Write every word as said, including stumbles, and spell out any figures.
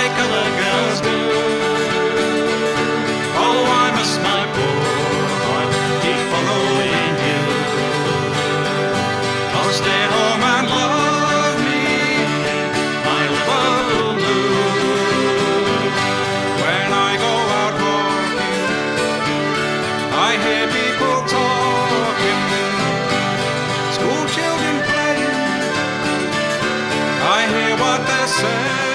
like other girls do. Oh, I miss my boy, keep following you. Oh, stay home and love me, my Liverpool blue. When I go out walking, I hear people talking, school children playing. I hear what they're saying.